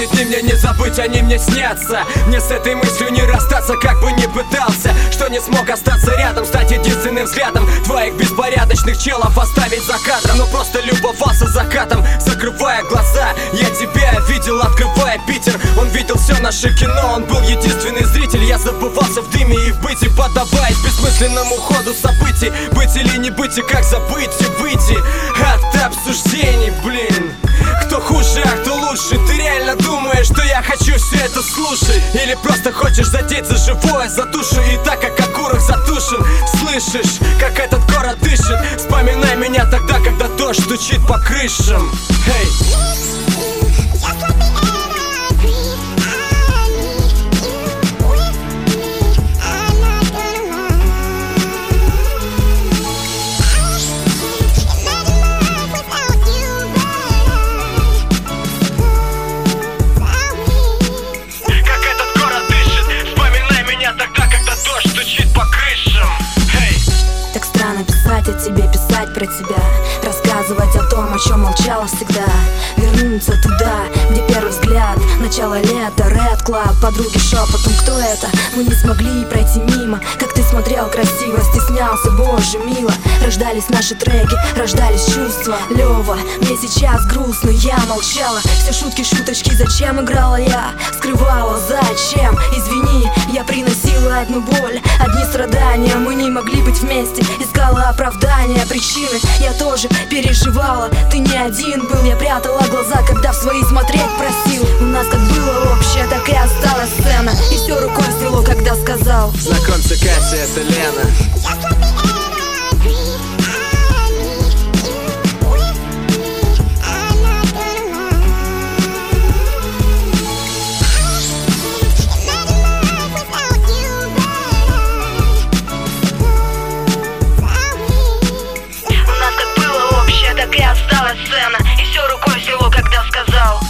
эти дни мне не забыть, они мне снятся. Мне с этой мыслью не расстаться, как бы ни пытался. Что не смог остаться рядом, стать единственным взглядом твоих беспорядочных челов оставить за кадром. Но просто любовался закатом, закрывая глаза. Я тебя видел, открывая Питер. Он видел все наше кино, он был единственный зритель. Я забывался в дыме и в быте, поддаваясь бессмысленному ходу событий. Быть или не быть, и как забыть и выйти от обсуждений, блин. Кто хуже, а кто лучше? Ты реально думаешь, что я хочу все это слушать? Или просто хочешь задеть за живое, за душу? И так как окурок затушен, слышишь, как этот город дышит? Вспоминай меня тогда, когда дождь стучит по крышам. Hey. Так странно писать о тебе, писать про тебя, рассказывать о том, о чем молчала всегда. Вернуться туда, где первый взгляд, начало лета, Red Club, подруги шепотом, кто это? Мы не смогли пройти мимо, как ты смотрел красиво, стеснялся, боже, мило. Рождались наши треки, рождались чувства. Лёва, мне сейчас грустно, я молчала. Все шутки, шуточки, зачем играла я? Скрывала, зачем? Извини, я приносила одну боль, одни страдания. Мы не могли быть вместе, искала оправдания, причины. Я тоже переживала, ты не один был. Я прятала глаза, когда в свои смотреть просил. У нас как было общее, так и осталась сцена. И все рукой свело, когда сказал: знакомься, Катя, это Лена. так и осталась сцена. И все рукой свело, когда сказал: